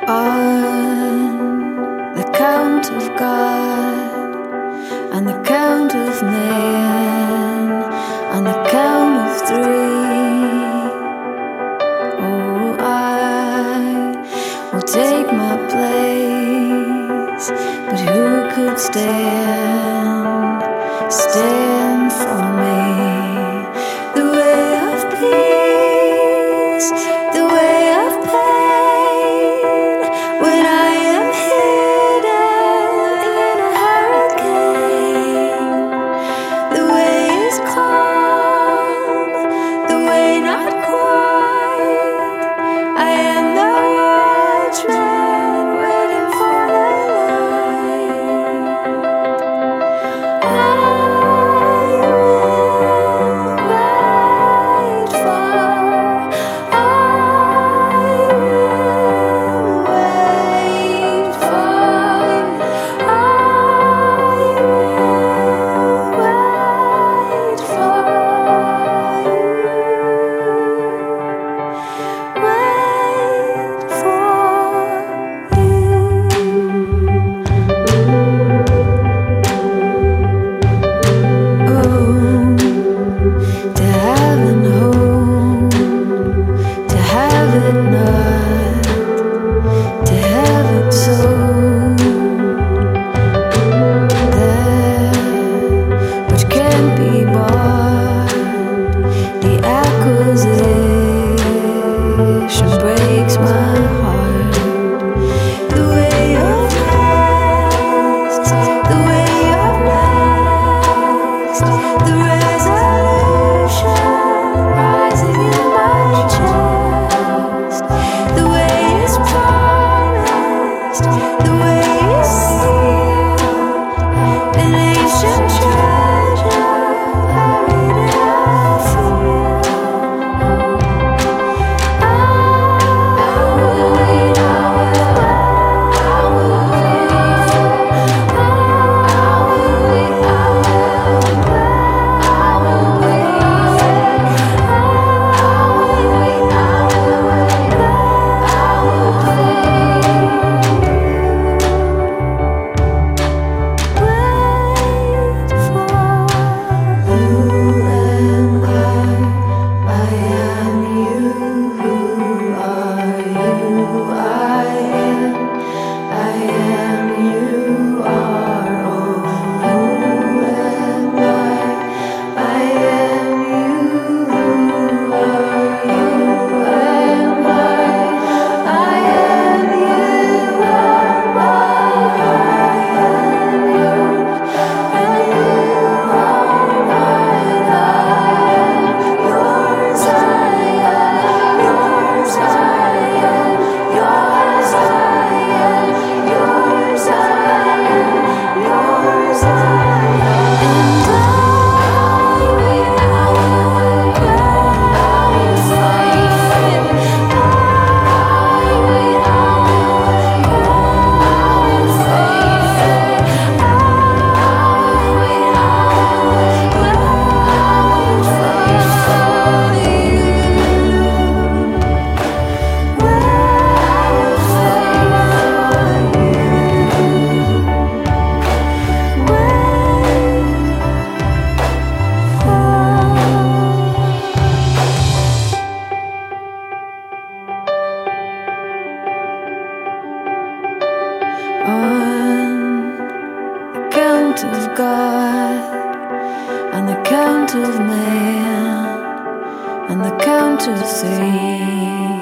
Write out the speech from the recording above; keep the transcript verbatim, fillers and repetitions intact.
On the count of God, on the count of man, on the count of three, oh, I will take my place. But who could stand, stand for me? The way of peace, the way of pain. When I am hidden in a hurricane, the way is calm, the way not quite. I am the watchman waiting for the light. I will wait for, I will wait for, I will wait for you. Wait for you. Oh, to have and hold, to have it not, to have it so, that which can't be bought, the acquisition breaks my heart. The way of next, the way of next, the resolution rising in my chest. The way is promised, the way is sealed, an ancient treasure buried in a field. I will wait, I will wait, I will wait for, I will wait, I will wait, I will wait for, I will wait, I will wait, I will wait. Wait for who am I? I am you. Who are you? I am. I am you. Are oh. Who am I? I am you. Who are you? Am I? I am you. Am I? I am yours. And you are mine. I am yours. I am yours. I am yours. I am yours. I am yours. I am. And I will, I will fight for you. I will, I will fight for you. I will, I will fight for you. On the count of God, on the count of man, on the count of three.